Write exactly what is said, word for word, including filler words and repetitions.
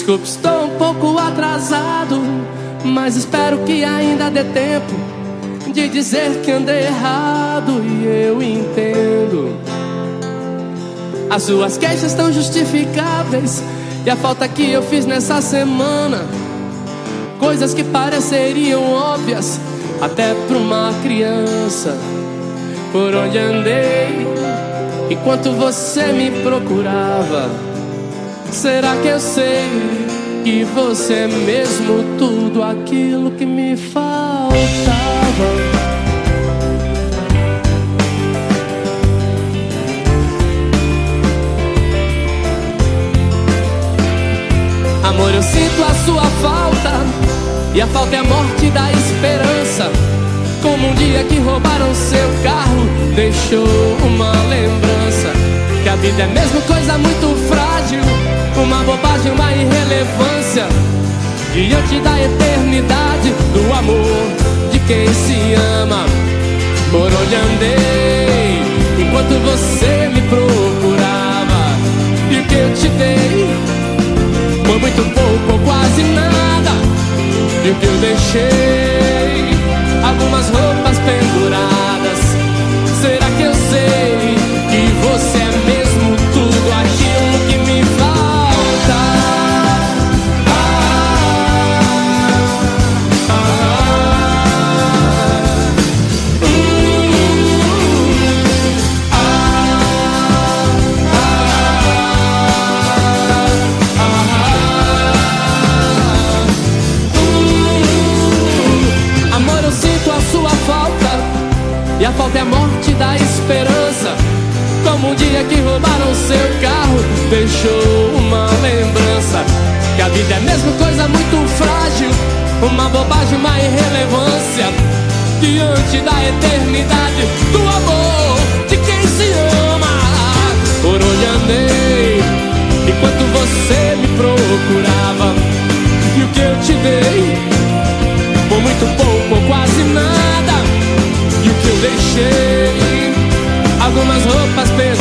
Desculpe, estou um pouco atrasado, mas espero que ainda dê tempo de dizer que andei errado e eu entendo. As suas queixas estão justificáveis e a falta que eu fiz nessa semana, coisas que pareceriam óbvias até pra uma criança. Por onde andei enquanto você me procurava? Será que eu sei que você é mesmo tudo aquilo que me faltava? Amor, eu sinto a sua falta, e a falta é a morte da esperança. Como um dia que roubaram seu carro, deixou uma lembrança. Que a vida é mesmo coisa muito frágil, uma bobagem, uma irrelevância, diante da eternidade do amor de quem se ama. Por onde andei enquanto você me procurava, e o que eu te dei foi muito pouco ou quase nada. E o que eu deixei, algumas roupas penduradas. Será que eu sei que você é mesmo tudo aquilo que me falta? Ah, ah, ah, hum, ah, ah, ah, hum. Amor, eu sinto a sua falta, e a falta é a morte da esperança. Como um dia que roubaram seu carro, deixou uma lembrança. Que a vida é mesmo coisa muito frágil, uma bobagem, uma irrelevância, diante da eternidade do amor de quem se ama. Por onde andei enquanto você me procurava, e o que eu te dei foi muito pouco ou quase nada. E o que eu deixei, algumas roupas pesadas.